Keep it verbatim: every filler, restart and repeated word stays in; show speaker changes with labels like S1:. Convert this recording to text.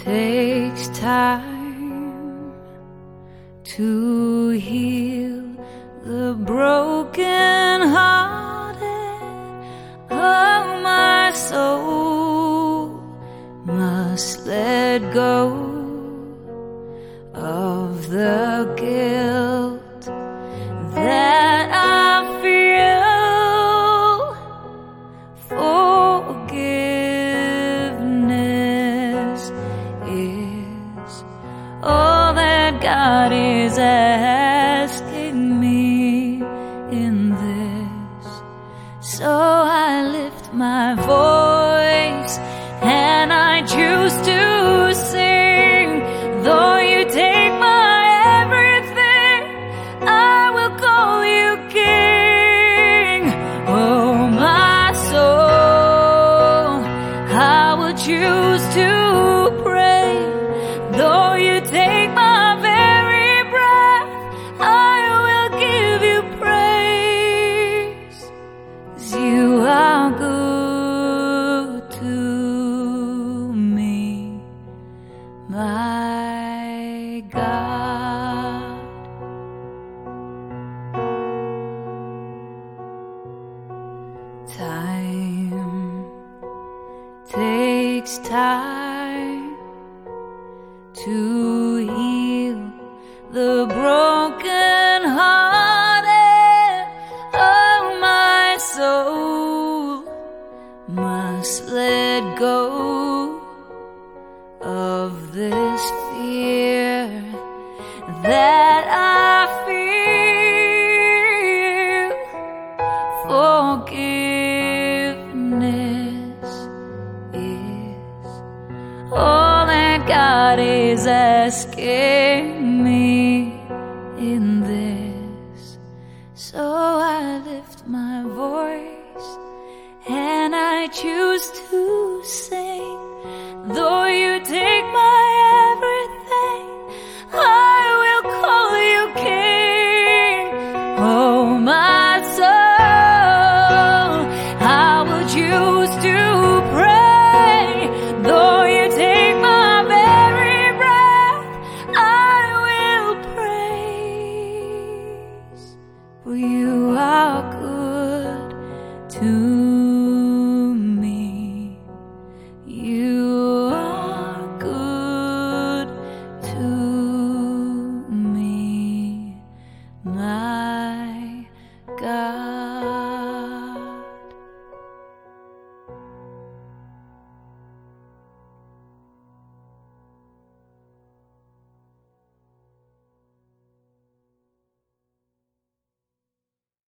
S1: takes time to heal the broken hearted. Oh, my soul must let go of the guilt that I feel. Forgiveness is all that God is asking me in this. So I lift my voice and I choose to sing. Though you take my everything, I will call you King. Oh, my soul, I will choose to pray. Though you take my very breath, I will give you praise. 'Cause you are good to me, my God. Time takes time to heal the broken hearted. Oh, my soul must let go of this fear that I feel. Forgiveness is all that God is asking me in this. So I lift my voice and I choose to sing. Though you take my everything, I will call you King. Oh, my soul, I will choose to pray. Though you take my very breath, I will praise. For you are good to